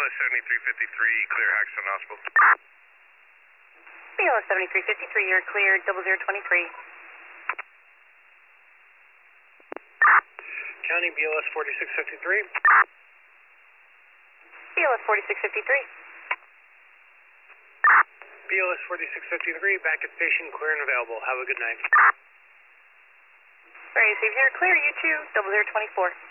BLS 7353, clear Haxton Hospital. BLS 7353, you're clear, 0023. County BLS 4653. BLS 4653. BLS 4653, back at station, clear and available. Have a good night. Very safe, you're clear, you too, 0024.